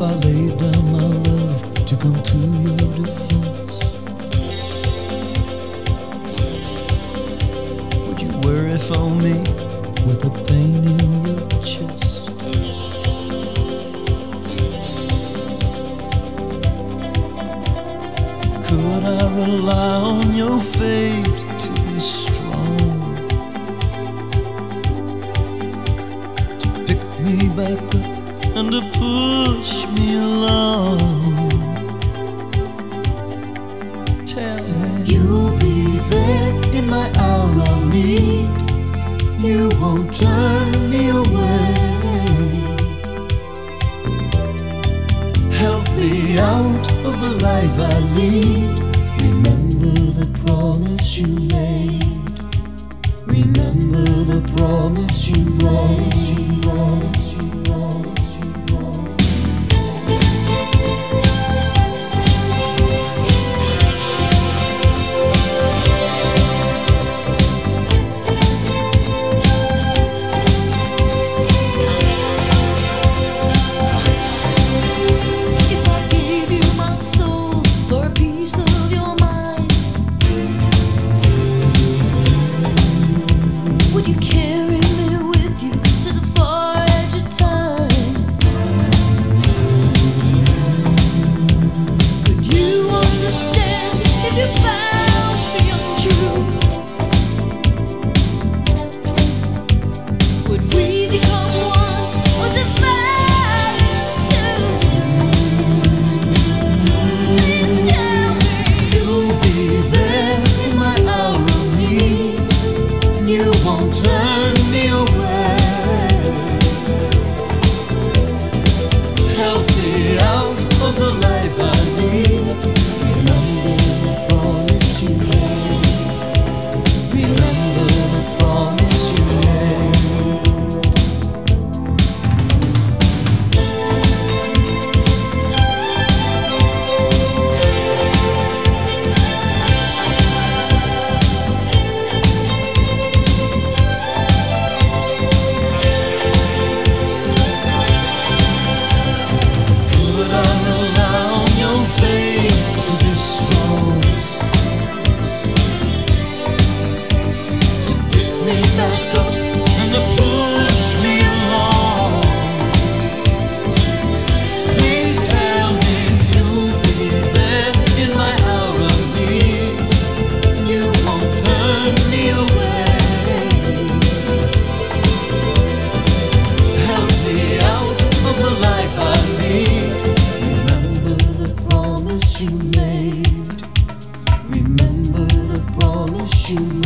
I laid down my love to come to your defense? Would you worry for me with the pain in your chest? Could I rely on your faith to be strong, to pick me back up and to push me along? Tell me you'll be there in my hour of need. You won't turn me away. Help me out of the life I lead. Remember the promise you made. Remember the promise you made. You